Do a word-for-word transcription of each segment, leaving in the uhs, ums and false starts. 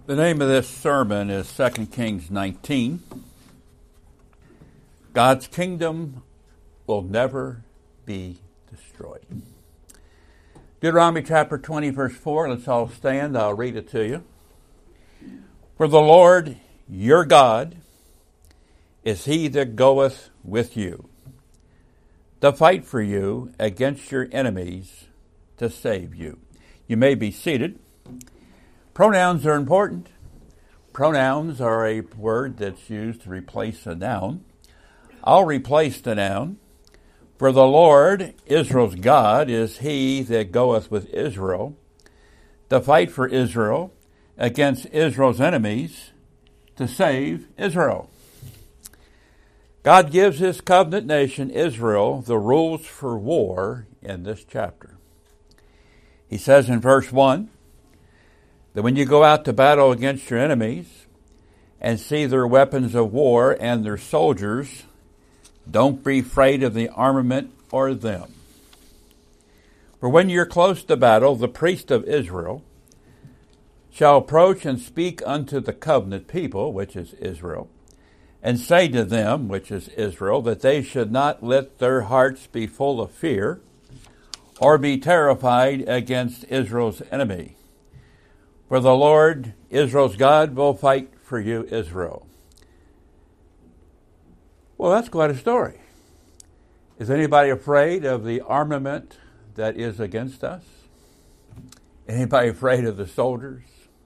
The name of this sermon is Second Kings nineteen. God's kingdom will never be destroyed. Deuteronomy chapter twenty, verse four. Let's all stand. I'll read it to you. For the Lord your God is he that goeth with you, to fight for you against your enemies, to save you. You may be seated. Pronouns are important. Pronouns are a word that's used to replace a noun. I'll replace the noun. For the Lord, Israel's God, is he that goeth with Israel, to fight for Israel against Israel's enemies, to save Israel. God gives his covenant nation, Israel, the rules for war in this chapter. He says in verse one, that when you go out to battle against your enemies and see their weapons of war and their soldiers, don't be afraid of the armament or them. For when you're close to battle, the priest of Israel shall approach and speak unto the covenant people, which is Israel, and say to them, which is Israel, that they should not let their hearts be full of fear or be terrified against Israel's enemy. For the Lord, Israel's God, will fight for you, Israel. Well, that's quite a story. Is anybody afraid of the armament that is against us? Anybody afraid of the soldiers?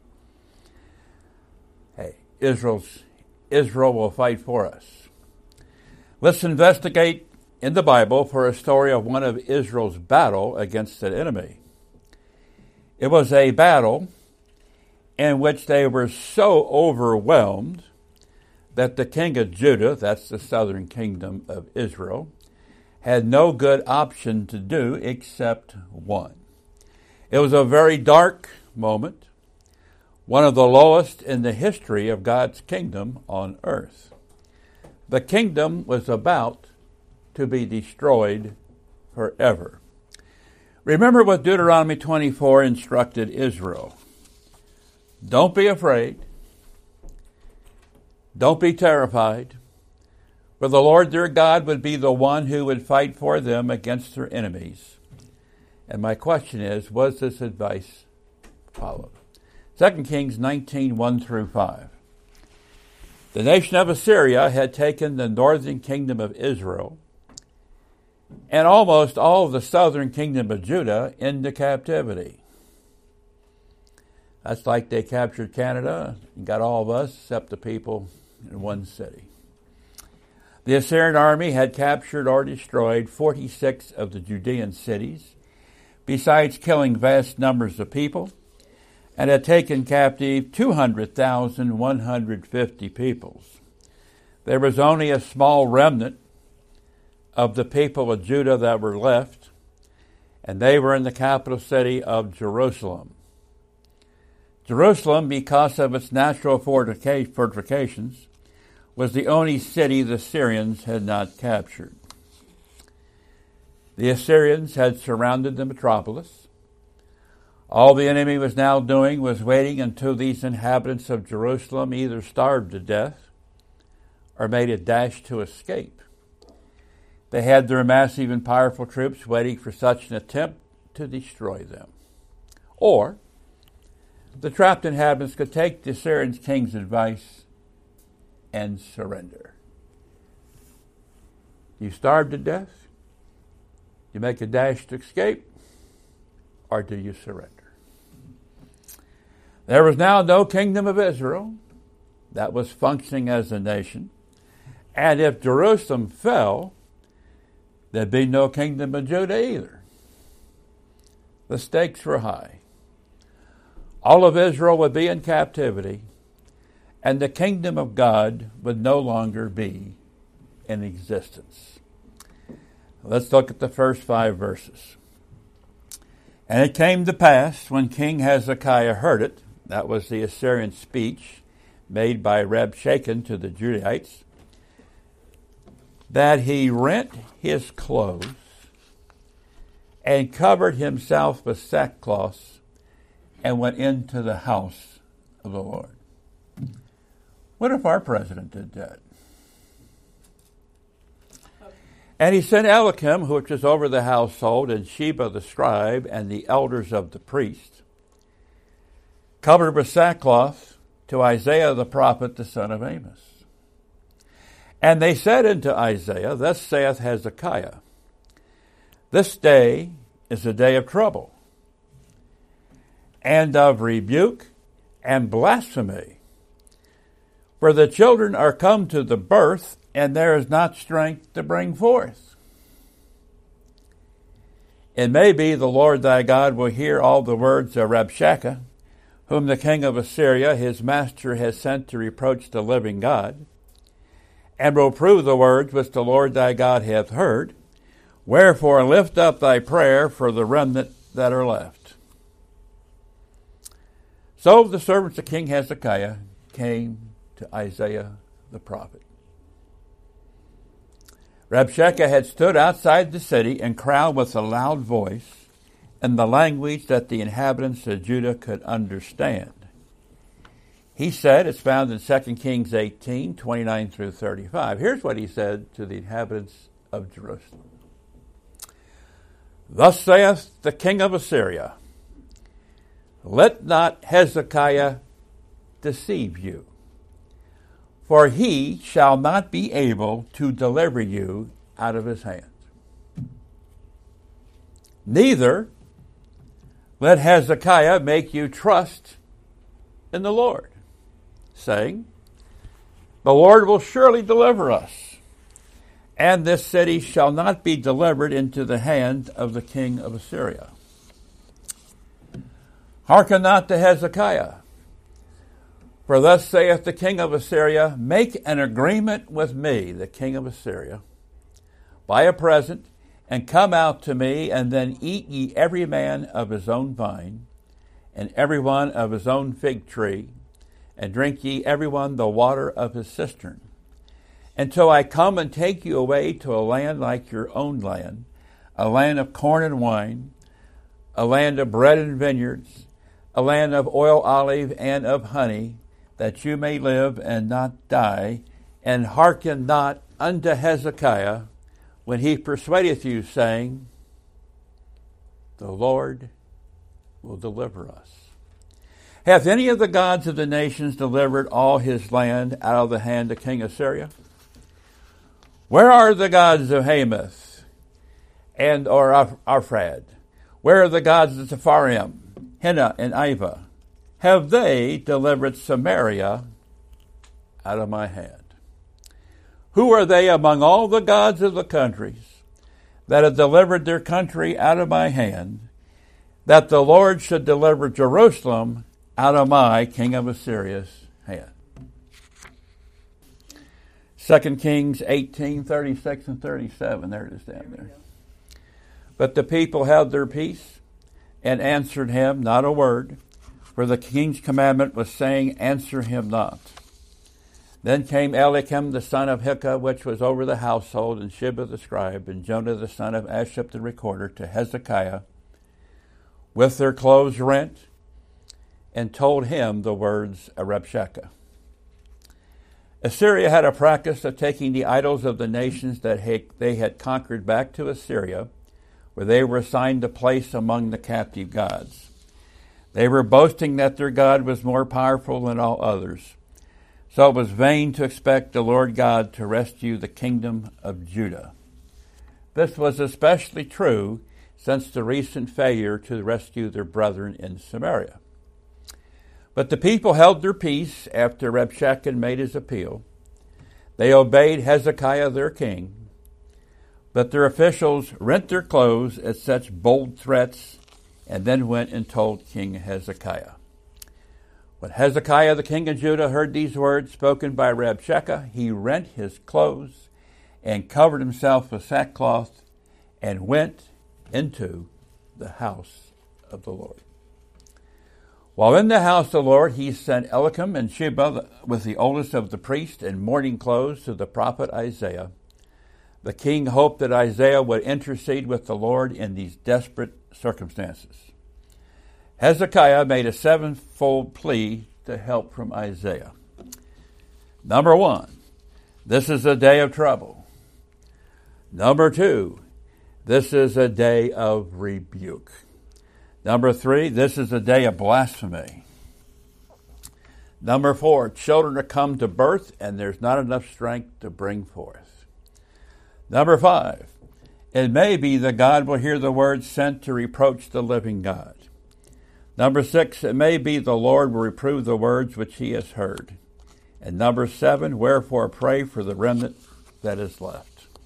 Hey, Israel's, Israel will fight for us. Let's investigate in the Bible for a story of one of Israel's battle against an enemy. It was a battle in which they were so overwhelmed that the king of Judah, that's the southern kingdom of Israel, had no good option to do except one. It was a very dark moment, one of the lowest in the history of God's kingdom on earth. The kingdom was about to be destroyed forever. Remember what Deuteronomy twenty-four instructed Israel. Don't be afraid. Don't be terrified. For the Lord their God would be the one who would fight for them against their enemies. And my question is, was this advice followed? Second Kings nineteen, one through five. The nation of Assyria had taken the northern kingdom of Israel and almost all of the southern kingdom of Judah into captivity. That's like they captured Canada and got all of us except the people in one city. The Assyrian army had captured or destroyed forty-six of the Judean cities, besides killing vast numbers of people, and had taken captive two hundred thousand one hundred fifty peoples. There was only a small remnant of the people of Judah that were left, and they were in the capital city of Jerusalem. Jerusalem, because of its natural fortifications, was the only city the Syrians had not captured. The Assyrians had surrounded the metropolis. All the enemy was now doing was waiting until these inhabitants of Jerusalem either starved to death or made a dash to escape. They had their massive and powerful troops waiting for such an attempt to destroy them. Or the trapped inhabitants could take the Assyrian king's advice and surrender. You starve to death? You make a dash to escape? Or do you surrender? There was now no kingdom of Israel that was functioning as a nation. And if Jerusalem fell, there'd be no kingdom of Judah either. The stakes were high. All of Israel would be in captivity, and the kingdom of God would no longer be in existence. Let's look at the first five verses. And it came to pass, when King Hezekiah heard it, that was the Assyrian speech made by Rabshakeh to the Judahites, that he rent his clothes and covered himself with sackcloth and went into the house of the Lord. What if our president did that? And he sent Eliakim, which was over the household, and Sheba the scribe, and the elders of the priests, covered with sackcloth, to Isaiah the prophet, the son of Amos. And they said unto Isaiah, Thus saith Hezekiah, This day is a day of trouble, and of rebuke and blasphemy. For the children are come to the birth, and there is not strength to bring forth. It may be the Lord thy God will hear all the words of Rabshakeh, whom the king of Assyria, his master, has sent to reproach the living God, and will prove the words which the Lord thy God hath heard. Wherefore lift up thy prayer for the remnant that are left. So the servants of King Hezekiah came to Isaiah the prophet. Rabshakeh had stood outside the city and cried with a loud voice in the language that the inhabitants of Judah could understand. He said, it's found in Second Kings eighteen, twenty-nine through thirty-five. Here's what he said to the inhabitants of Jerusalem. Thus saith the king of Assyria, Let not Hezekiah deceive you, for he shall not be able to deliver you out of his hands. Neither let Hezekiah make you trust in the Lord, saying, The Lord will surely deliver us, and this city shall not be delivered into the hand of the king of Assyria. Hearken not to Hezekiah, for thus saith the king of Assyria, Make an agreement with me, the king of Assyria, buy a present, and come out to me, and then eat ye every man of his own vine, and every one of his own fig tree, and drink ye every one the water of his cistern, until I come and take you away to a land like your own land, a land of corn and wine, a land of bread and vineyards, a land of oil, olive, and of honey, that you may live and not die, and hearken not unto Hezekiah when he persuadeth you, saying, The Lord will deliver us. Hath any of the gods of the nations delivered all his land out of the hand of King Assyria? Where are the gods of Hamath and or Arphad? Where are the gods of Sepharim, Hena and Ivah? Have they delivered Samaria out of my hand? Who are they among all the gods of the countries that have delivered their country out of my hand, that the Lord should deliver Jerusalem out of my king of Assyria's hand? Second Kings eighteen, thirty-six and thirty-seven. There it is down there. But the people held their peace and answered him not a word, for the king's commandment was saying, Answer him not. Then came Eliakim the son of Hilkiah, which was over the household, and Sheba the scribe, and Jonah the son of Ashub the recorder, to Hezekiah, with their clothes rent, and told him the words of Rabshakeh. Assyria had a practice of taking the idols of the nations that they had conquered back to Assyria, where they were assigned a place among the captive gods. They were boasting that their God was more powerful than all others. So it was vain to expect the Lord God to rescue the kingdom of Judah. This was especially true since the recent failure to rescue their brethren in Samaria. But the people held their peace after Rabshakeh made his appeal. They obeyed Hezekiah their king, but their officials rent their clothes at such bold threats and then went and told King Hezekiah. When Hezekiah the king of Judah heard these words spoken by Rabshakeh, he rent his clothes and covered himself with sackcloth and went into the house of the Lord. While in the house of the Lord, he sent Eliakim and Sheba with the oldest of the priests in mourning clothes to the prophet Isaiah. The king hoped that Isaiah would intercede with the Lord in these desperate circumstances. Hezekiah made a sevenfold plea to help from Isaiah. Number one, this is a day of trouble. Number two, this is a day of rebuke. Number three, this is a day of blasphemy. Number four, children are come to birth and there's not enough strength to bring forth. Number five, it may be that God will hear the word sent to reproach the living God. Number six, it may be the Lord will reprove the words which he has heard. And number seven, wherefore pray for the remnant that is left.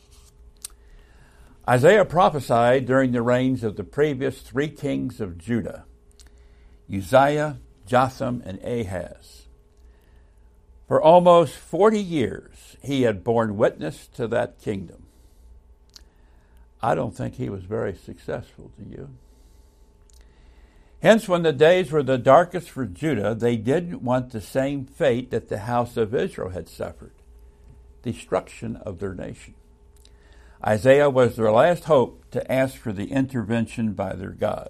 Isaiah prophesied during the reigns of the previous three kings of Judah, Uzziah, Jotham, and Ahaz. For almost forty years, he had borne witness to that kingdom. I don't think he was very successful, do you? Hence, when the days were the darkest for Judah, they didn't want the same fate that the house of Israel had suffered, destruction of their nation. Isaiah was their last hope to ask for the intervention by their God.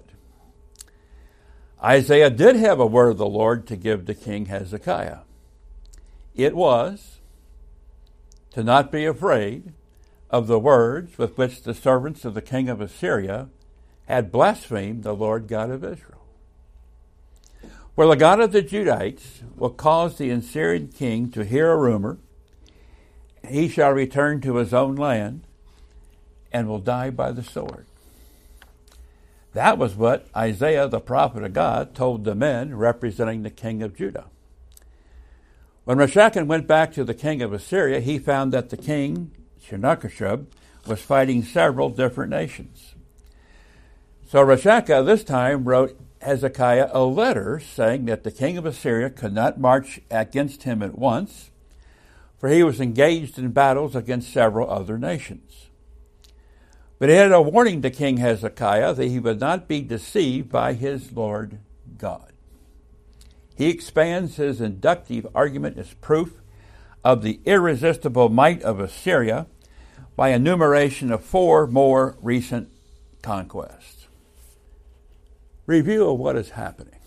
Isaiah did have a word of the Lord to give to King Hezekiah. It was to not be afraid of the words with which the servants of the king of Assyria had blasphemed the Lord God of Israel. For the God of the Judites will cause the Assyrian king to hear a rumor, he shall return to his own land, and will die by the sword. That was what Isaiah, the prophet of God, told the men representing the king of Judah. When Rabshakeh went back to the king of Assyria, he found that the king, Sennacherib, was fighting several different nations. So Rabshakeh this time wrote Hezekiah a letter saying that the king of Assyria could not march against him at once, for he was engaged in battles against several other nations. But he had a warning to King Hezekiah that he would not be deceived by his Lord God. He expands his inductive argument as proof of the irresistible might of Assyria by enumeration of four more recent conquests. Review of what is happening.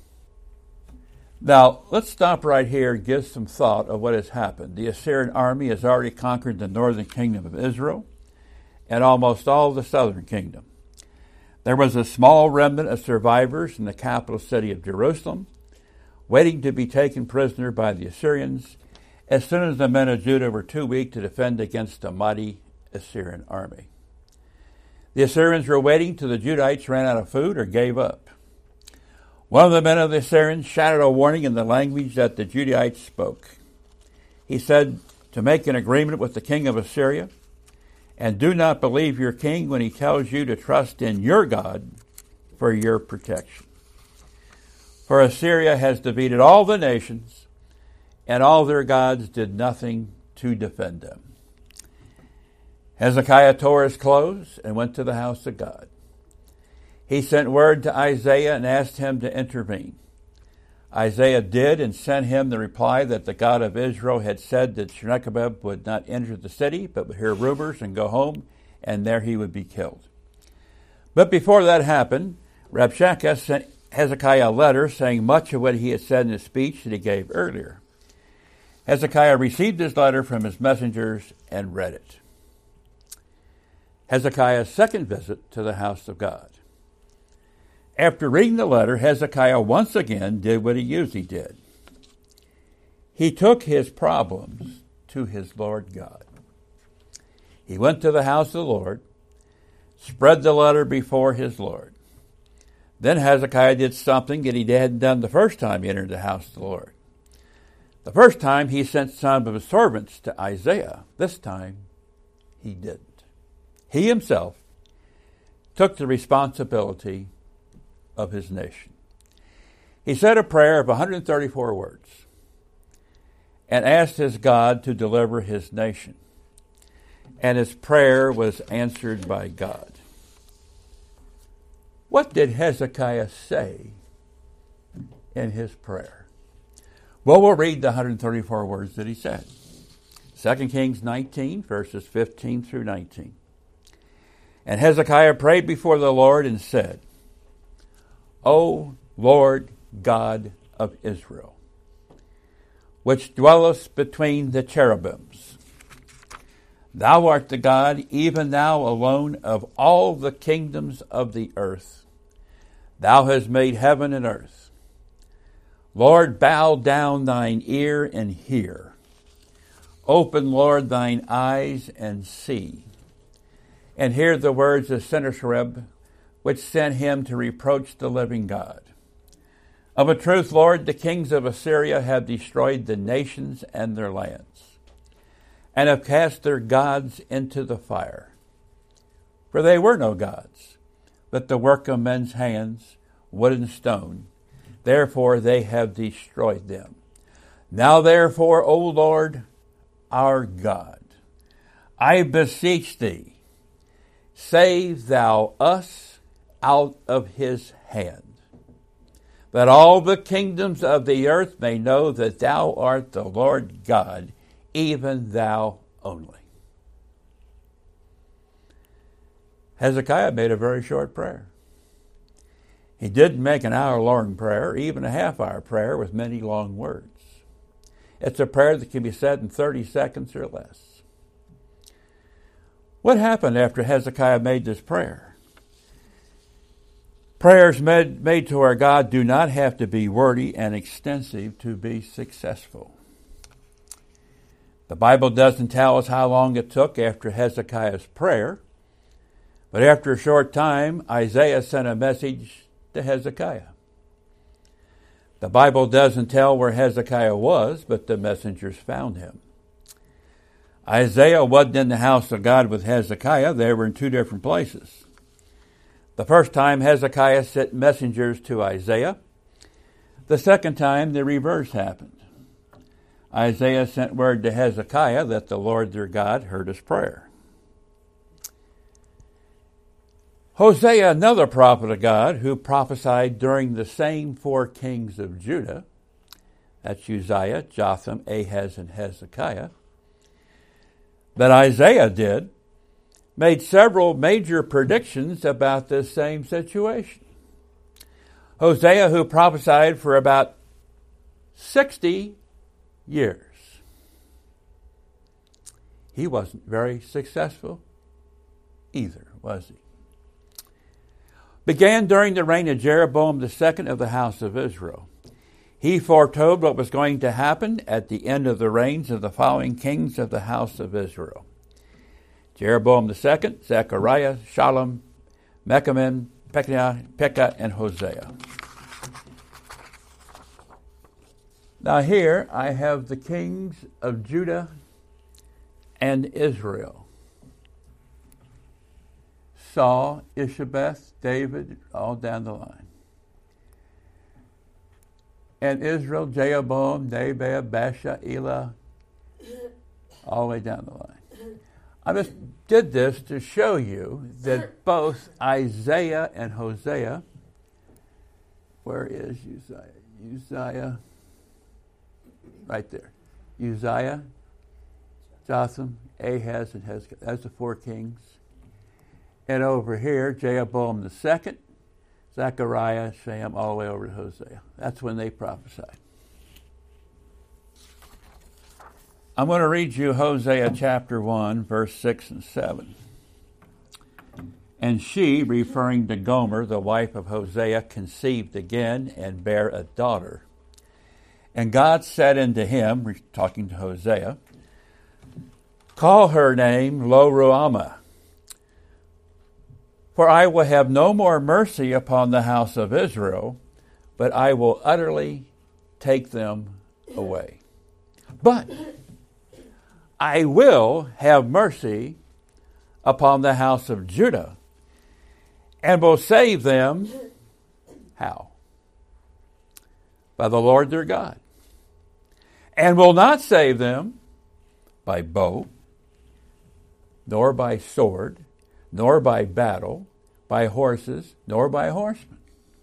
Now, let's stop right here and give some thought of what has happened. The Assyrian army has already conquered the northern kingdom of Israel and almost all the southern kingdom. There was a small remnant of survivors in the capital city of Jerusalem, waiting to be taken prisoner by the Assyrians as soon as the men of Judah were too weak to defend against the mighty Assyrian army. The Assyrians were waiting till the Judites ran out of food or gave up. One of the men of the Assyrians shouted a warning in the language that the Judites spoke. He said to make an agreement with the king of Assyria, and do not believe your king when he tells you to trust in your God for your protection. For Assyria has defeated all the nations, and all their gods did nothing to defend them. Hezekiah tore his clothes and went to the house of God. He sent word to Isaiah and asked him to intervene. Isaiah did and sent him the reply that the God of Israel had said that Sennacherib would not enter the city, but would hear rumors and go home, and there he would be killed. But before that happened, Rabshakeh sent Hezekiah a letter saying much of what he had said in his speech that he gave earlier. Hezekiah received his letter from his messengers and read it. Hezekiah's second visit to the house of God. After reading the letter, Hezekiah once again did what he usually did. He took his problems to his Lord God. He went to the house of the Lord, spread the letter before his Lord. Then Hezekiah did something that he hadn't done the first time he entered the house of the Lord. The first time he sent some of his servants to Isaiah. This time he didn't. He himself took the responsibility of his nation. He said a prayer of one hundred thirty-four words and asked his God to deliver his nation. And his prayer was answered by God. What did Hezekiah say in his prayer? Well, we'll read the one hundred thirty-four words that he said. Second Kings nineteen, verses fifteen through nineteen. And Hezekiah prayed before the Lord and said, O Lord God of Israel, which dwellest between the cherubims. Thou art the God, even thou alone, of all the kingdoms of the earth. Thou hast made heaven and earth. Lord, bow down thine ear and hear. Open, Lord, thine eyes and see. And hear the words of Sennacherib, which sent him to reproach the living God. Of a truth, Lord, the kings of Assyria have destroyed the nations and their lands, and have cast their gods into the fire. For they were no gods, but the work of men's hands, wood and stone. Therefore they have destroyed them. Now therefore, O Lord, our God, I beseech thee, save thou us out of his hand, that all the kingdoms of the earth may know that thou art the Lord God, even thou only. Hezekiah made a very short prayer. He didn't make an hour-long prayer, even a half-hour prayer with many long words. It's a prayer that can be said in thirty seconds or less. What happened after Hezekiah made this prayer? Prayers made, made to our God do not have to be wordy and extensive to be successful. The Bible doesn't tell us how long it took after Hezekiah's prayer, but after a short time, Isaiah sent a message to Hezekiah. The Bible doesn't tell where Hezekiah was, but the messengers found him. Isaiah wasn't in the house of God with Hezekiah. They were in two different places. The first time, Hezekiah sent messengers to Isaiah. The second time, the reverse happened. Isaiah sent word to Hezekiah that the Lord their God heard his prayer. Hosea, another prophet of God, who prophesied during the same four kings of Judah, that's Uzziah, Jotham, Ahaz, and Hezekiah, that Isaiah did, made several major predictions about this same situation. Hosea, who prophesied for about sixty years. He wasn't very successful either, was he? Began during the reign of Jeroboam the second of the house of Israel. He foretold what was going to happen at the end of the reigns of the following kings of the house of Israel: Jeroboam the second, Zechariah, Shallum, Mechaman, Pekah, Pekah, and Hosea. Now here I have the kings of Judah and Israel. Saul, Ishabeth, David, all down the line. And Israel, Jeroboam, Nebat, Baasha, Elah, all the way down the line. I just did this to show you that both Isaiah and Hosea, where is Uzziah? Uzziah, right there. Uzziah, Jotham, Ahaz, and Hezekiah. That's the four kings. And over here, Jeroboam the second, Zechariah, Sham, all the way over to Hosea. That's when they prophesied. I'm going to read you Hosea chapter one, verse six and seven. And she, referring to Gomer, the wife of Hosea, conceived again and bare a daughter. And God said unto him, talking to Hosea, call her name Lo-ruhamah, for I will have no more mercy upon the house of Israel, but I will utterly take them away. But I will have mercy upon the house of Judah, and will save them, how? By the Lord their God. And will not save them by bow, nor by sword, nor by battle, by horses, nor by horsemen.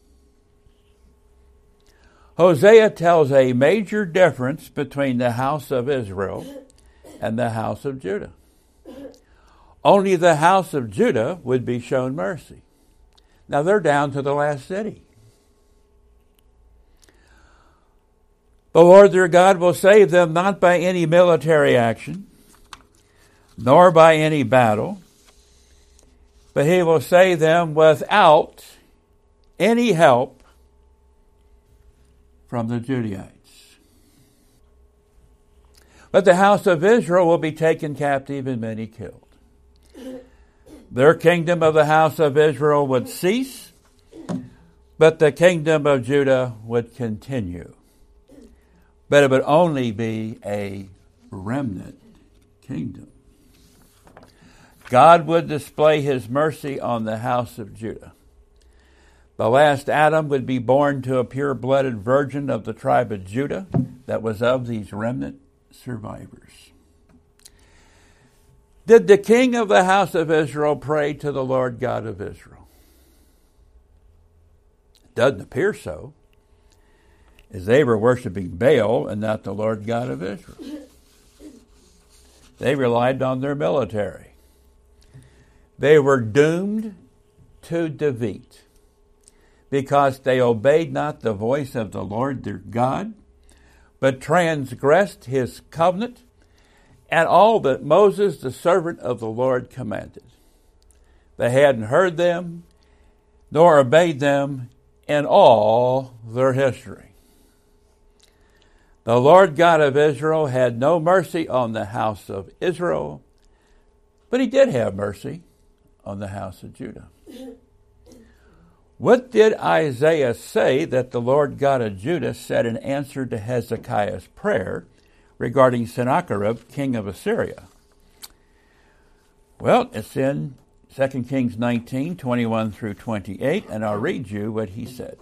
Hosea tells a major difference between the house of Israel and the house of Judah. Only the house of Judah would be shown mercy. Now they're down to the last city. The Lord their God will save them not by any military action, nor by any battle, but he will save them without any help from the Judaites. But the house of Israel will be taken captive and many killed. Their kingdom of the house of Israel would cease, but the kingdom of Judah would continue. But it would only be a remnant kingdom. God would display his mercy on the house of Judah. The last Adam would be born to a pure-blooded virgin of the tribe of Judah that was of these remnant survivors. Did the king of the house of Israel pray to the Lord God of Israel? It doesn't appear so, as they were worshiping Baal and not the Lord God of Israel. They relied on their military. They were doomed to defeat because they obeyed not the voice of the Lord their God, but transgressed his covenant and all that Moses, the servant of the Lord, commanded. They hadn't heard them, nor obeyed them in all their history. The Lord God of Israel had no mercy on the house of Israel, but he did have mercy on the house of Judah. What did Isaiah say that the Lord God of Judah said in answer to Hezekiah's prayer regarding Sennacherib, king of Assyria? Well, it's in Second Kings nineteen, twenty-one through twenty-eight, and I'll read you what he said.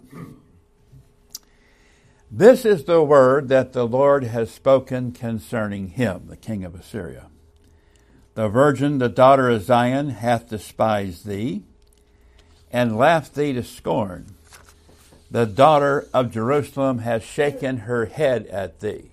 This is the word that the Lord has spoken concerning him, the king of Assyria. The virgin, the daughter of Zion, hath despised thee, and laughed thee to scorn. The daughter of Jerusalem has shaken her head at thee.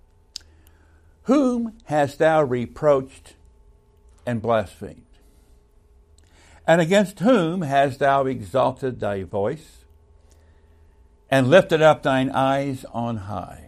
Whom hast thou reproached and blasphemed? And against whom hast thou exalted thy voice, and lifted up thine eyes on high?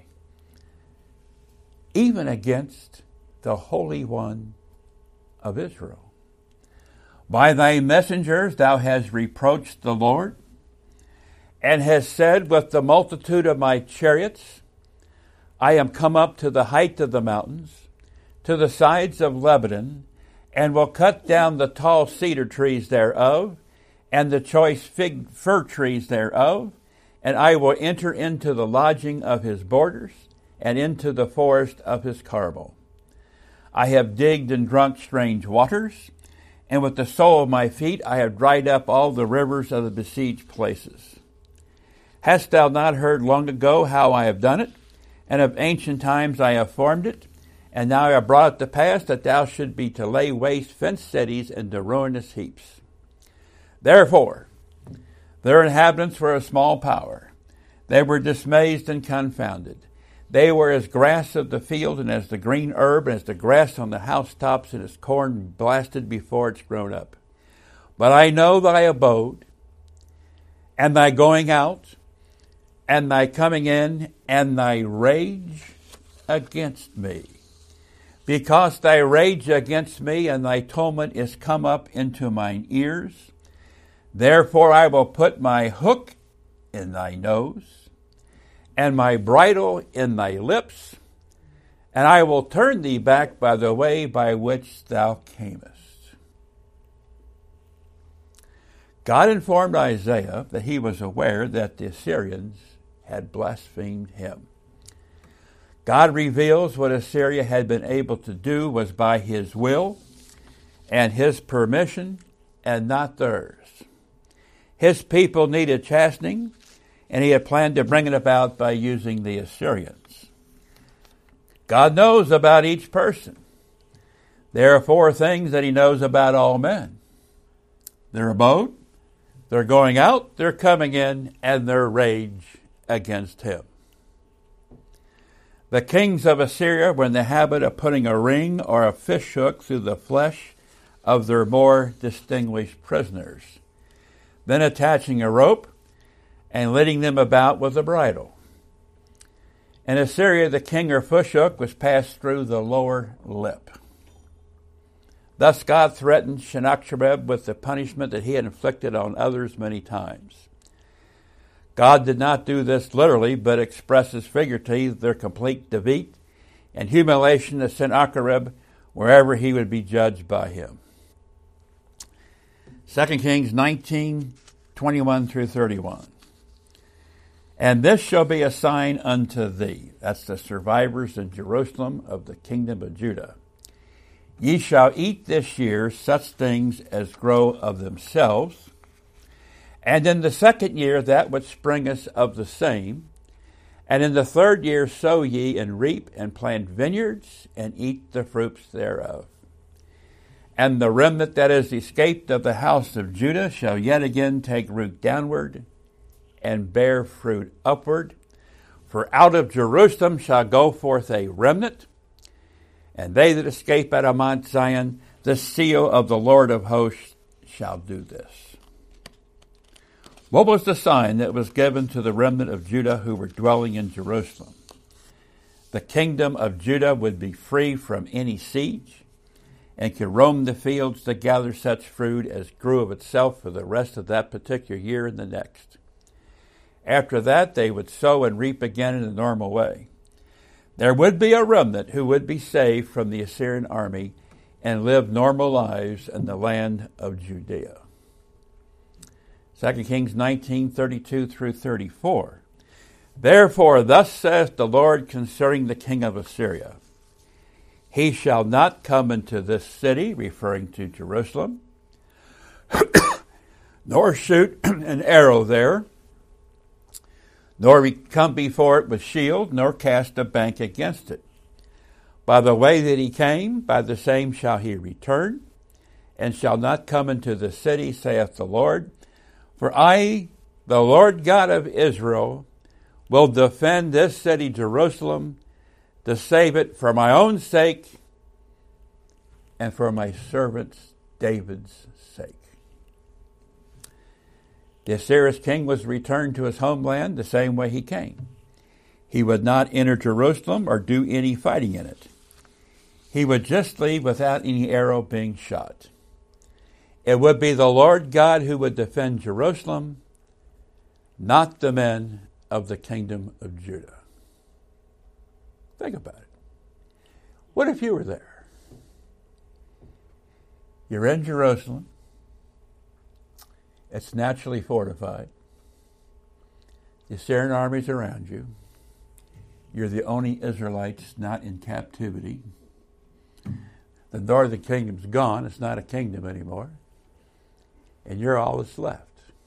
Even against the Holy One of Israel. By thy messengers thou hast reproached the Lord, and hast said, with the multitude of my chariots, I am come up to the height of the mountains, to the sides of Lebanon, and will cut down the tall cedar trees thereof, and the choice fig fir trees thereof, and I will enter into the lodging of his borders, and into the forest of his Carmel. I have digged and drunk strange waters, and with the sole of my feet I have dried up all the rivers of the besieged places. Hast thou not heard long ago how I have done it? And of ancient times I have formed it, and now I have brought it to pass that thou should be to lay waste fenced cities into ruinous heaps. Therefore, their inhabitants were a small power. They were dismayed and confounded. They were as grass of the field, and as the green herb, and as the grass on the housetops, and as corn blasted before it's grown up. But I know thy abode, and thy going out, and thy coming in, and thy rage against me. Because thy rage against me and thy tumult is come up into mine ears, therefore I will put my hook in thy nose, and my bridle in thy lips, and I will turn thee back by the way by which thou camest. God informed Isaiah that he was aware that the Assyrians had blasphemed him. God reveals what Assyria had been able to do was by his will and his permission and not theirs. His people needed chastening, and he had planned to bring it about by using the Assyrians. God knows about each person. There are four things that he knows about all men: their abode, their going out, their coming in, and their rage against him. The kings of Assyria were in the habit of putting a ring or a fish hook through the flesh of their more distinguished prisoners, then attaching a rope and leading them about with a bridle. In Assyria, the king of Phushuk was passed through the lower lip. Thus God threatened Sennacherib with the punishment that he had inflicted on others many times. God did not do this literally, but expresses figuratively their complete defeat and humiliation of Sennacherib wherever he would be judged by him. Second Kings nineteen, twenty-one through thirty-one. And this shall be a sign unto thee, that's the survivors in Jerusalem of the kingdom of Judah. Ye shall eat this year such things as grow of themselves, and in the second year that which springeth of the same, and in the third year sow ye and reap and plant vineyards and eat the fruits thereof. And the remnant that is escaped of the house of Judah shall yet again take root downward and bear fruit upward. For out of Jerusalem shall go forth a remnant, and they that escape out of Mount Zion, the seal of the Lord of hosts shall do this. What was the sign that was given to the remnant of Judah who were dwelling in Jerusalem? The kingdom of Judah would be free from any siege and could roam the fields to gather such fruit as grew of itself for the rest of that particular year and the next. After that, they would sow and reap again in the normal way. There would be a remnant who would be saved from the Assyrian army and live normal lives in the land of Judea. Second Kings nineteen, thirty-two through thirty-four. Therefore, thus saith the Lord concerning the king of Assyria, he shall not come into this city, referring to Jerusalem, nor shoot an arrow there, nor come before it with shield, nor cast a bank against it. By the way that he came, by the same shall he return, and shall not come into the city, saith the Lord. For I, the Lord God of Israel, will defend this city, Jerusalem, to save it for my own sake and for my servant David's sake. The Assyrian king was returned to his homeland the same way he came. He would not enter Jerusalem or do any fighting in it. He would just leave without any arrow being shot. It would be the Lord God who would defend Jerusalem, not the men of the kingdom of Judah. Think about it. What if you were there? You're in Jerusalem. It's naturally fortified. The Assyrian army's around you. You're the only Israelites not in captivity. The northern kingdom's gone. It's not a kingdom anymore. And you're all that's left.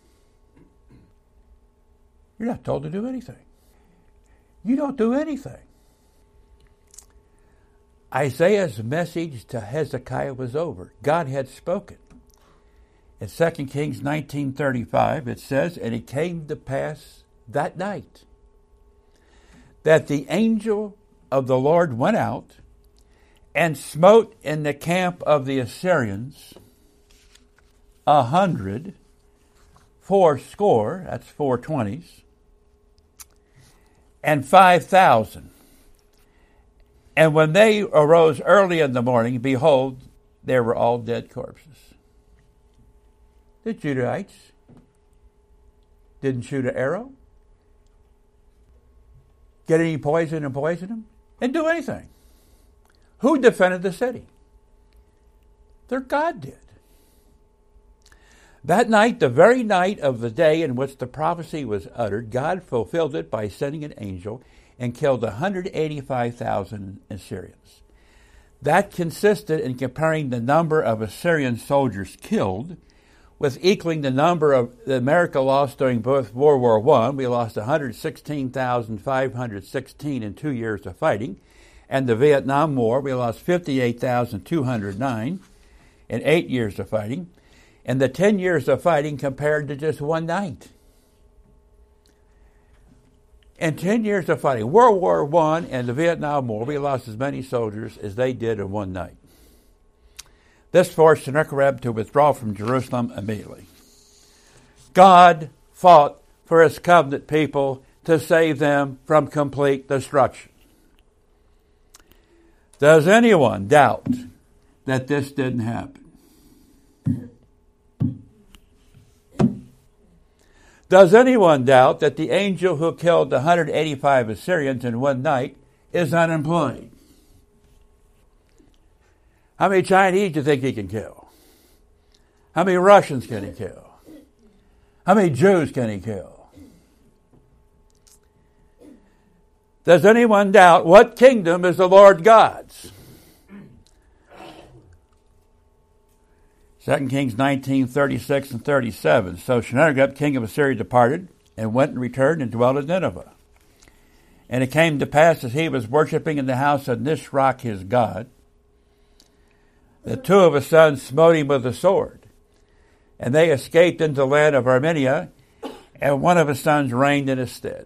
You're not told to do anything. You don't do anything. Isaiah's message to Hezekiah was over. God had spoken. In Second Kings nineteen thirty-five, it says, and it came to pass that night that the angel of the Lord went out and smote in the camp of the Assyrians a hundred, four score, that's four twenties, and five thousand. And when they arose early in the morning, behold, they were all dead corpses. The Judahites didn't shoot an arrow, get any poison and poison them, and do anything. Who defended the city? Their God did. That night, the very night of the day in which the prophecy was uttered, God fulfilled it by sending an angel and killed one hundred eighty-five thousand Assyrians. That consisted in comparing the number of Assyrian soldiers killed with equaling the number of the America lost during both World War One. We lost one hundred sixteen thousand five hundred sixteen in two years of fighting. And the Vietnam War, we lost fifty-eight thousand two hundred nine in eight years of fighting. And the ten years of fighting compared to just one night. In ten years of fighting, World War One and the Vietnam War, we lost as many soldiers as they did in one night. This forced Sennacherib to withdraw from Jerusalem immediately. God fought for his covenant people to save them from complete destruction. Does anyone doubt that this didn't happen? Does anyone doubt that the angel who killed one hundred eighty-five Assyrians in one night is unemployed? How many Chinese do you think he can kill? How many Russians can he kill? How many Jews can he kill? Does anyone doubt what kingdom is the Lord God's? Second Kings nineteen, thirty-six and thirty-seven. So Sennacherib, king of Assyria, departed and went and returned and dwelt at Nineveh. And it came to pass as he was worshipping in the house of Nisroch his god, that two of his sons smote him with a sword. And they escaped into the land of Armenia, and one of his sons reigned in his stead.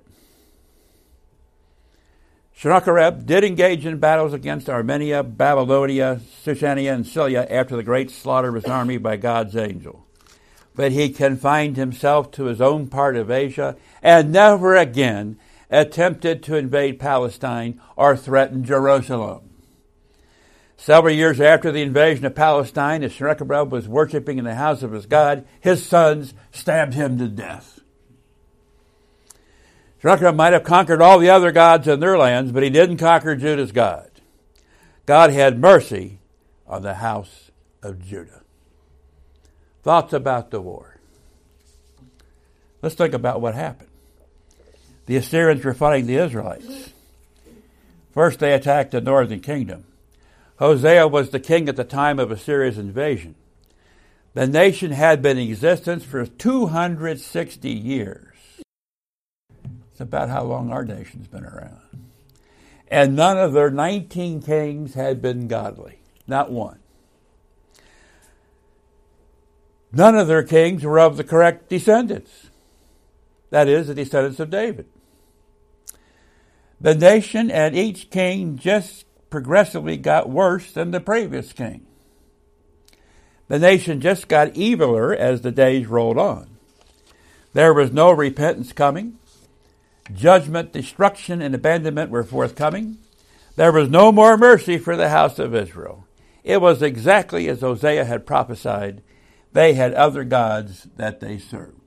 Sennacherib did engage in battles against Armenia, Babylonia, Sushania, and Syria after the great slaughter of his army by God's angel. But he confined himself to his own part of Asia and never again attempted to invade Palestine or threaten Jerusalem. Several years after the invasion of Palestine, as Sennacherib was worshiping in the house of his god, his sons stabbed him to death. Sennacherib might have conquered all the other gods in their lands, but he didn't conquer Judah's God. God had mercy on the house of Judah. Thoughts about the war. Let's think about what happened. The Assyrians were fighting the Israelites. First, they attacked the northern kingdom. Hosea was the king at the time of Assyria's invasion. The nation had been in existence for two hundred sixty years. It's about how long our nation's been around. And none of their nineteen kings had been godly. Not one. None of their kings were of the correct descendants. That is, the descendants of David. The nation and each king just progressively got worse than the previous king. The nation just got eviler as the days rolled on. There was no repentance coming. Judgment, destruction, and abandonment were forthcoming. There was no more mercy for the house of Israel. It was exactly as Hosea had prophesied. They had other gods that they served.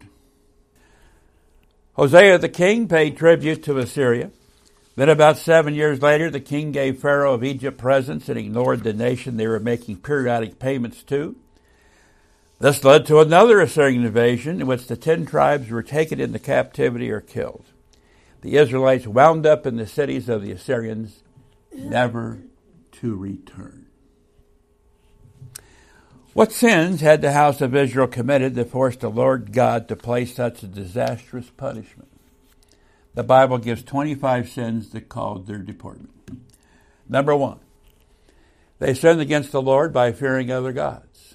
Hosea the king paid tribute to Assyria. Then about seven years later, the king gave Pharaoh of Egypt presents and ignored the nation they were making periodic payments to. This led to another Assyrian invasion in which the ten tribes were taken into captivity or killed. The Israelites wound up in the cities of the Assyrians, never to return. What sins had the house of Israel committed that forced the Lord God to place such a disastrous punishment? The Bible gives twenty-five sins that called their deportment. Number one, they sinned against the Lord by fearing other gods.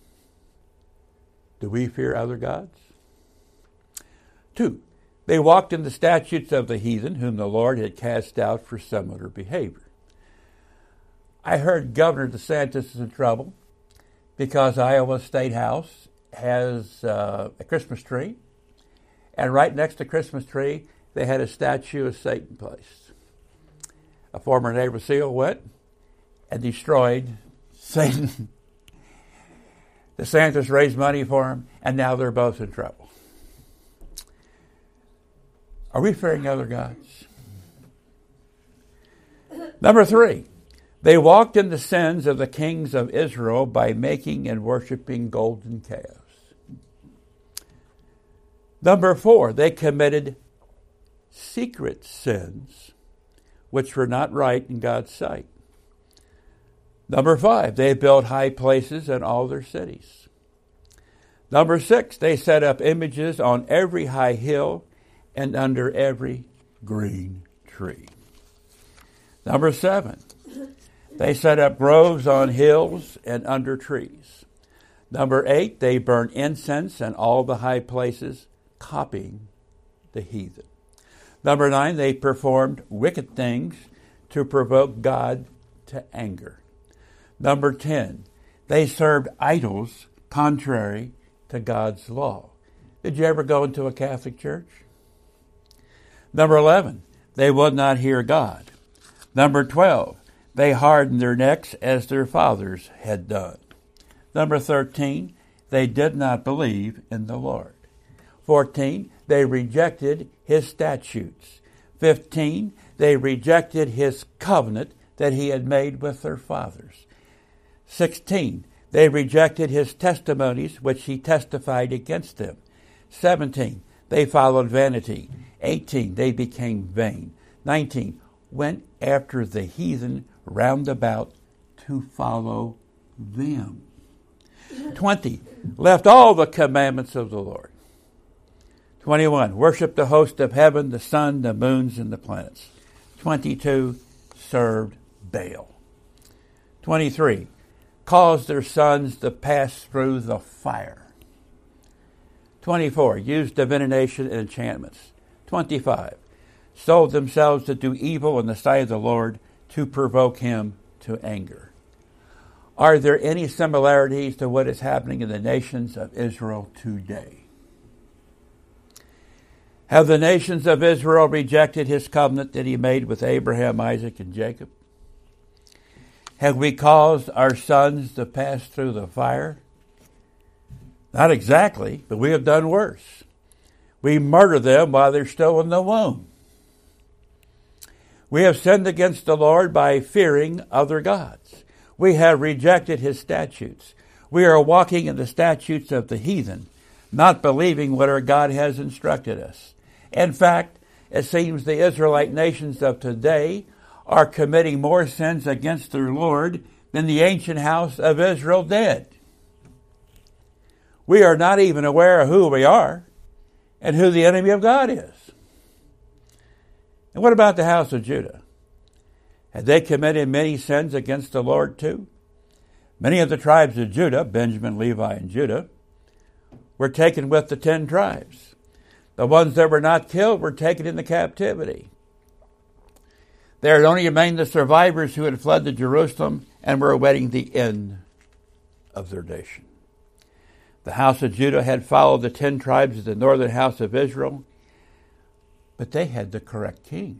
Do we fear other gods? Two, they walked in the statutes of the heathen, whom the Lord had cast out for similar behavior. I heard Governor DeSantis is in trouble because Iowa State House has uh, a Christmas tree, and right next to the Christmas tree, they had a statue of Satan placed. A former Navy SEAL went and destroyed Satan. DeSantis raised money for him, and now they're both in trouble. Are we fearing other gods? Number three, they walked in the sins of the kings of Israel by making and worshiping golden calves. Number four, they committed secret sins which were not right in God's sight. Number five, they built high places in all their cities. Number six, they set up images on every high hill and under every green tree. Number seven, they set up groves on hills and under trees. Number eight, they burned incense in all the high places, copying the heathen. Number nine, they performed wicked things to provoke God to anger. Number ten, they served idols contrary to God's law. Did you ever go into a Catholic church? Number eleven, they would not hear God. Number twelve, they hardened their necks as their fathers had done. Number thirteen, they did not believe in the Lord. fourteen, they rejected his statutes. fifteen, they rejected his covenant that he had made with their fathers. sixteen, they rejected his testimonies which he testified against them. seventeen, they followed vanity. eighteen, they became vain. nineteen, went after the heathen round about to follow them. twenty, left all the commandments of the Lord. twenty-one, worshiped the host of heaven, the sun, the moons, and the planets. twenty-two, served Baal. twenty-three, caused their sons to pass through the fire. twenty-four, used divination and enchantments. twenty-five, sold themselves to do evil in the sight of the Lord to provoke him to anger. Are there any similarities to what is happening in the nations of Israel today? Have the nations of Israel rejected his covenant that he made with Abraham, Isaac, and Jacob? Have we caused our sons to pass through the fire? Not exactly, but we have done worse. We murder them while they're still in the womb. We have sinned against the Lord by fearing other gods. We have rejected his statutes. We are walking in the statutes of the heathen, not believing what our God has instructed us. In fact, it seems the Israelite nations of today are committing more sins against their Lord than the ancient house of Israel did. We are not even aware of who we are and who the enemy of God is. And what about the house of Judah? Had they committed many sins against the Lord too? Many of the tribes of Judah, Benjamin, Levi, and Judah, were taken with the ten tribes. The ones that were not killed were taken into captivity. There had only remained the survivors who had fled to Jerusalem and were awaiting the end of their nation. The house of Judah had followed the ten tribes of the northern house of Israel, but they had the correct king.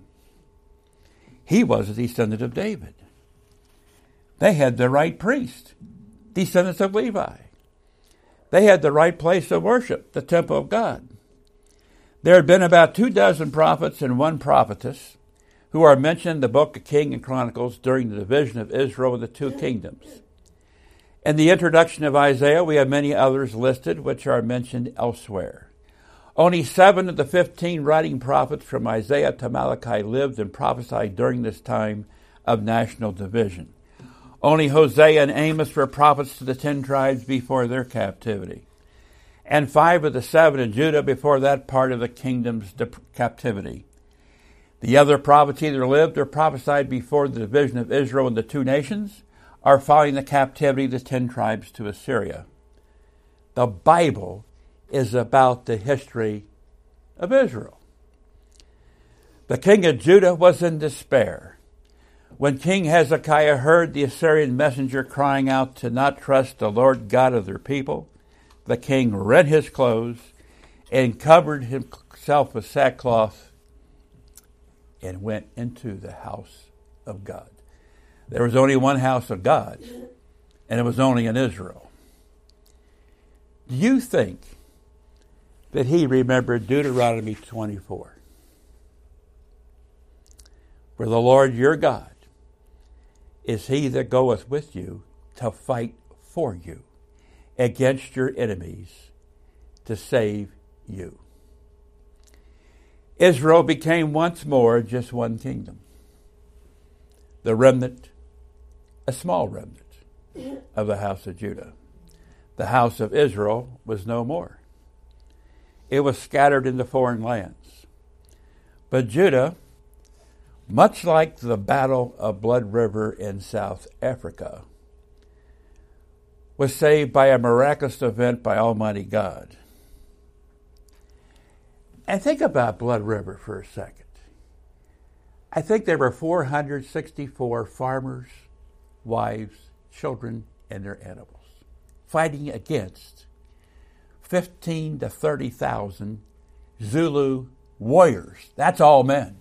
He was a descendant of David. They had the right priest, descendants of Levi. They had the right place of worship, the temple of God. There had been about two dozen prophets and one prophetess who are mentioned in the book of Kings and Chronicles during the division of Israel into two kingdoms. In the introduction of Isaiah, we have many others listed which are mentioned elsewhere. Only seven of the fifteen writing prophets from Isaiah to Malachi lived and prophesied during this time of national division. Only Hosea and Amos were prophets to the ten tribes before their captivity. And five of the seven in Judah before that part of the kingdom's captivity. The other prophets either lived or prophesied before the division of Israel into two nations, or following the captivity of the ten tribes to Assyria. The Bible is about the history of Israel. The king of Judah was in despair. When King Hezekiah heard the Assyrian messenger crying out to not trust the Lord God of their people, the king rent his clothes and covered himself with sackcloth and went into the house of God. There was only one house of God, and it was only in Israel. Do you think that he remembered Deuteronomy twenty-four? For the Lord your God is he that goeth with you to fight for you against your enemies to save you. Israel became once more just one kingdom. The remnant, a small remnant of the house of Judah. The house of Israel was no more. It was scattered into foreign lands. But Judah, much like the Battle of Blood River in South Africa, was saved by a miraculous event by Almighty God. And think about Blood River for a second. I think there were four hundred sixty-four farmers, wives, children, and their animals fighting against fifteen to thirty thousand Zulu warriors. That's all men.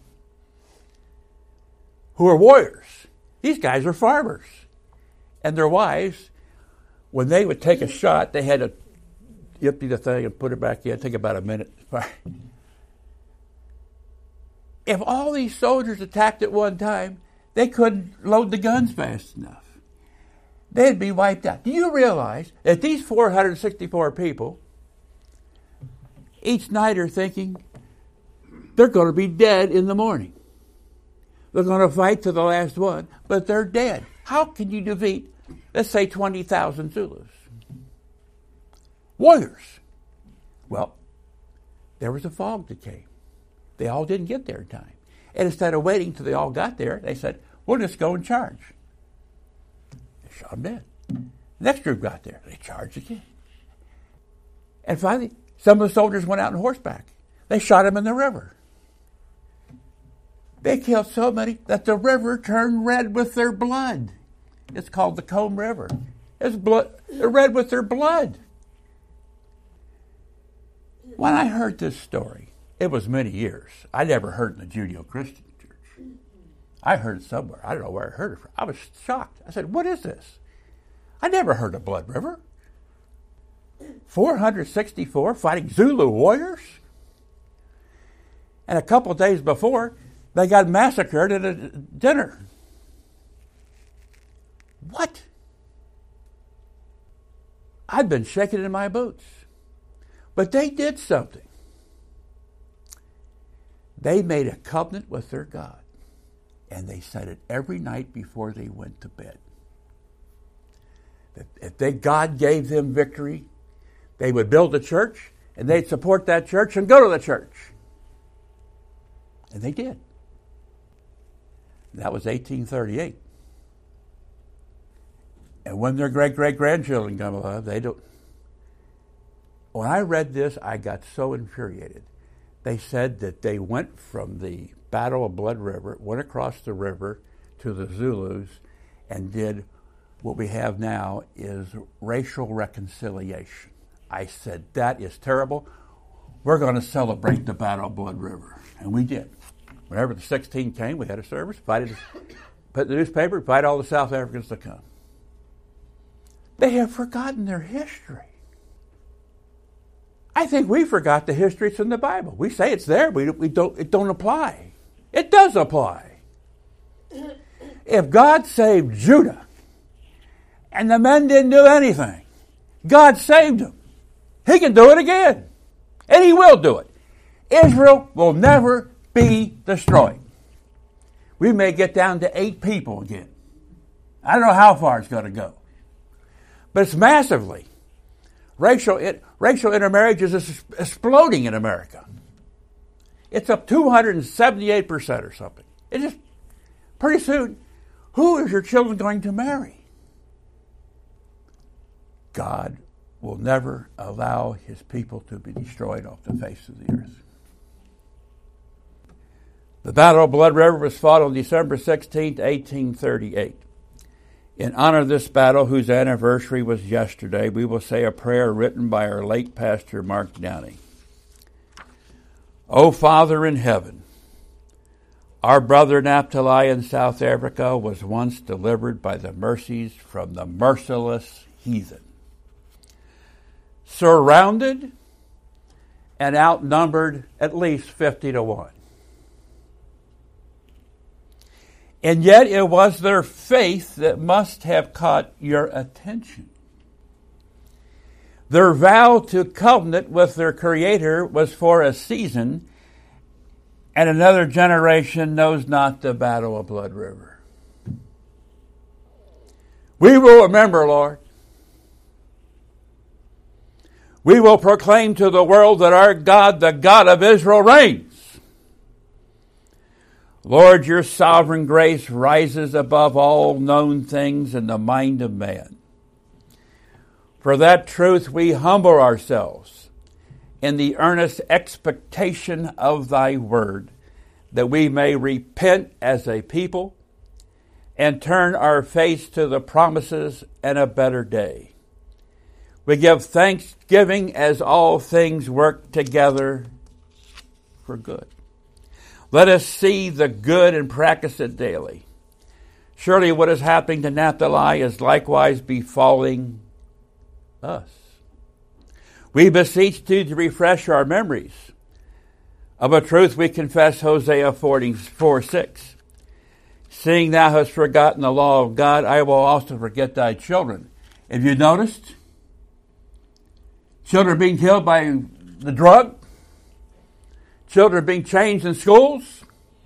Who are warriors? These guys are farmers. And their wives, when they would take a shot, they had to empty the thing and put it back in. Take about a minute. If all these soldiers attacked at one time, they couldn't load the guns fast enough. They'd be wiped out. Do you realize that these four hundred sixty-four people, each night are thinking they're going to be dead in the morning? They're going to fight to the last one, but they're dead. How can you defeat, let's say, twenty thousand Zulus? Warriors. Well, there was a fog that came. They all didn't get there in time. And instead of waiting till they all got there, they said, we'll just go and charge. They shot them dead. The next group got there. They charged again. And finally, some of the soldiers went out on horseback. They shot them in the river. They killed so many that the river turned red with their blood. It's called the Combe River. It's blood, red with their blood. When I heard this story, it was many years. I never heard it in the Judeo-Christian church. I heard it somewhere. I don't know where I heard it from. I was shocked. I said, what is this? I never heard of Blood River. four hundred sixty-four fighting Zulu warriors? And a couple of days before, they got massacred at a dinner. What? I'd been shaking in my boots. But they did something. They made a covenant with their God. And they said it every night before they went to bed. That if they, God gave them victory, they would build a church, and they'd support that church and go to the church. And they did. That was eighteen thirty-eight. And when their great-great-grandchildren come alive, they don't. When I read this, I got so infuriated. They said that they went from the Battle of Blood River, went across the river to the Zulus, and did what we have now is racial reconciliation. I said, that is terrible. We're going to celebrate the Battle of Blood River. And we did. Whenever the sixteenth came, we had a service, invited, put in the newspaper, invite all the South Africans to come. They have forgotten their history. I think we forgot the history that's in the Bible. We say it's there, but we don't, it don't apply. It does apply. If God saved Judah, and the men didn't do anything, God saved them. He can do it again. And He will do it. Israel will never be destroyed. We may get down to eight people again. I don't know how far it's going to go. But it's massively. Racial, it, racial intermarriage is exploding in America. It's up two hundred seventy-eight percent or something. It just, pretty soon, who is your children going to marry? God will never allow His people to be destroyed off the face of the earth. The Battle of Blood River was fought on December sixteenth, eighteen thirty-eight. In honor of this battle, whose anniversary was yesterday, we will say a prayer written by our late pastor, Mark Downey. O Father in heaven, our brother Naphtali in South Africa was once delivered by the mercies from the merciless heathen. Surrounded and outnumbered at least fifty to one. And yet it was their faith that must have caught your attention. Their vow to covenant with their Creator was for a season, and another generation knows not the Battle of Blood River. We will remember, Lord. We will proclaim to the world that our God, the God of Israel, reigns. Lord, your sovereign grace rises above all known things in the mind of man. For that truth we humble ourselves in the earnest expectation of thy word, that we may repent as a people and turn our face to the promises and a better day. We give thanksgiving as all things work together for for good. Let us see the good and practice it daily. Surely what is happening to Naphtali is likewise befalling us. We beseech you to refresh our memories of a truth we confess, Hosea forty-four six. Seeing thou hast forgotten the law of God, I will also forget thy children. Have you noticed? Children being killed by the drug. Children being changed in schools.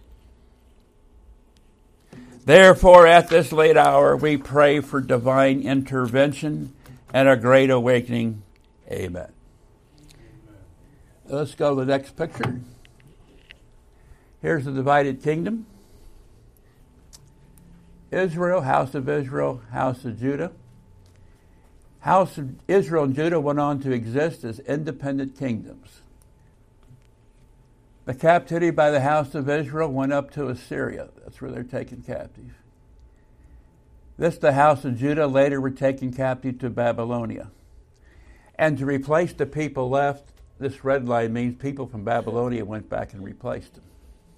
Therefore, at this late hour, we pray for divine intervention and a great awakening. Amen. Let's go to the next picture. Here's the divided kingdom. Israel, house of Israel, house of Judah. House of Israel and Judah went on to exist as independent kingdoms. The captivity by the house of Israel went up to Assyria. That's where they're taken captive. This, the house of Judah, later were taken captive to Babylonia. And to replace the people left, this red line means people from Babylonia went back and replaced them.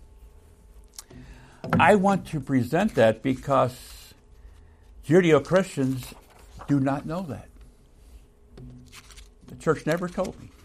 I want to present that because Judeo-Christians do not know that. The church never told me.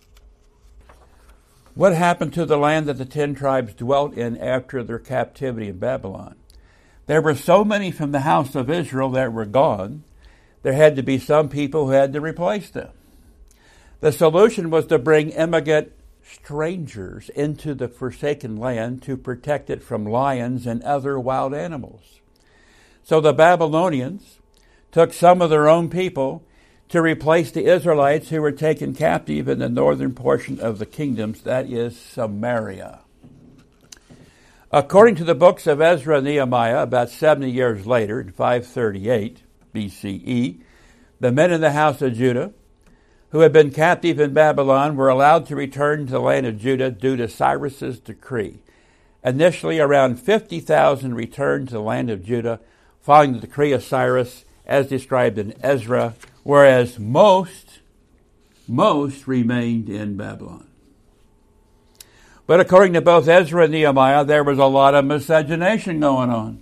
What happened to the land that the ten tribes dwelt in after their captivity in Babylon? There were so many from the house of Israel that were gone, there had to be some people who had to replace them. The solution was to bring immigrant strangers into the forsaken land to protect it from lions and other wild animals. So the Babylonians took some of their own people to replace the Israelites who were taken captive in the northern portion of the kingdoms, that is Samaria. According to the books of Ezra and Nehemiah, about seventy years later, in five thirty-eight B C E, the men in the house of Judah who had been captive in Babylon were allowed to return to the land of Judah due to Cyrus's decree. Initially, around fifty thousand returned to the land of Judah following the decree of Cyrus as described in Ezra, whereas most, most remained in Babylon. But according to both Ezra and Nehemiah, there was a lot of miscegenation going on.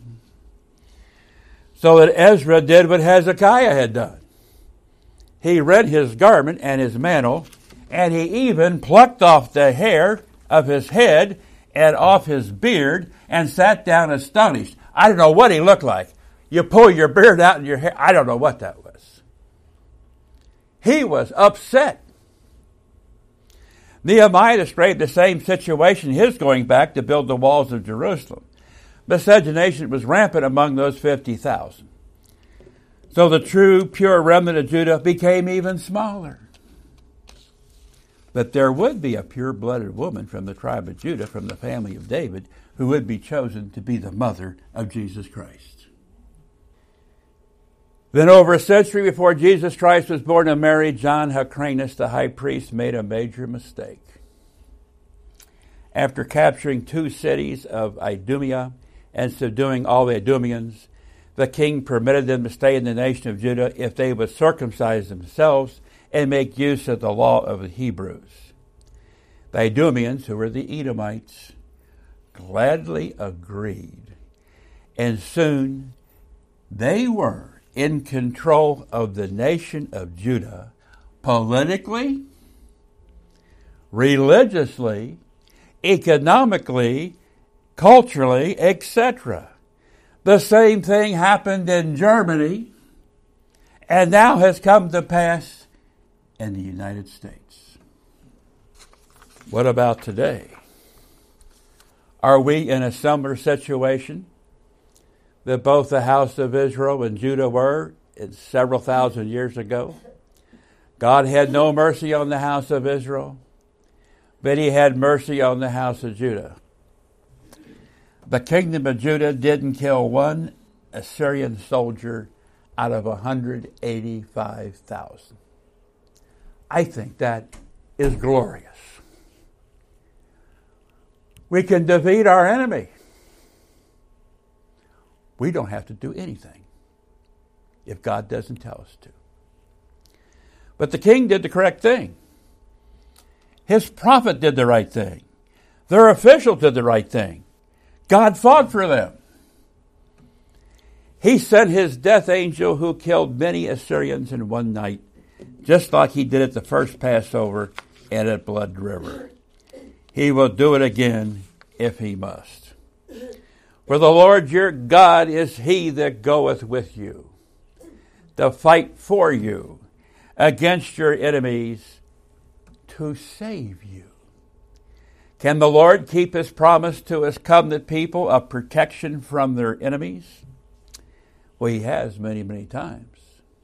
So that Ezra did what Hezekiah had done. He rent his garment and his mantle, and he even plucked off the hair of his head and off his beard and sat down astonished. I don't know what he looked like. You pull your beard out and your hair, I don't know what that was. He was upset. Nehemiah described the same situation, his going back to build the walls of Jerusalem. Miscegenation was rampant among those fifty thousand. So the true, pure remnant of Judah became even smaller. But there would be a pure-blooded woman from the tribe of Judah, from the family of David, who would be chosen to be the mother of Jesus Christ. Then over a century before Jesus Christ was born of Mary, John Hyrcanus, the high priest, made a major mistake. After capturing two cities of Idumea and subduing all the Idumeans, the king permitted them to stay in the nation of Judah if they would circumcise themselves and make use of the law of the Hebrews. The Idumeans, who were the Edomites, gladly agreed, and soon they were in control of the nation of Judah politically, religiously, economically, culturally, et cetera. The same thing happened in Germany and now has come to pass in the United States. What about today? Are we in a similar situation that both the house of Israel and Judah were several thousand years ago? God had no mercy on the house of Israel, but he had mercy on the house of Judah. The kingdom of Judah didn't kill one Assyrian soldier out of one hundred eighty-five thousand. I think that is glorious. We can defeat our enemy. We don't have to do anything if God doesn't tell us to. But the king did the correct thing. His prophet did the right thing. Their officials did the right thing. God fought for them. He sent his death angel who killed many Assyrians in one night, just like he did at the first Passover and at Blood River. He will do it again if he must. For the Lord your God is he that goeth with you, to fight for you against your enemies, to save you. Can the Lord keep his promise to his covenant people of protection from their enemies? Well, he has many, many times.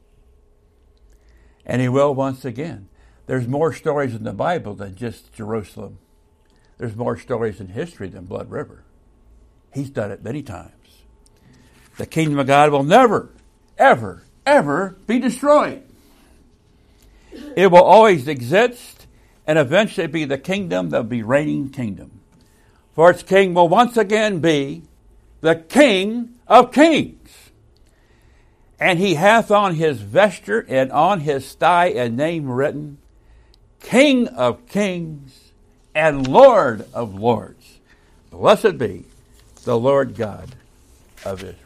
And he will once again. There's more stories in the Bible than just Jerusalem. There's more stories in history than Blood River. He's done it many times. The kingdom of God will never, ever, ever be destroyed. It will always exist and eventually be the kingdom that will be reigning kingdom. For its king will once again be the King of kings. And he hath on his vesture and on his thigh a name written, King of kings and Lord of lords. Blessed be the Lord God of Israel.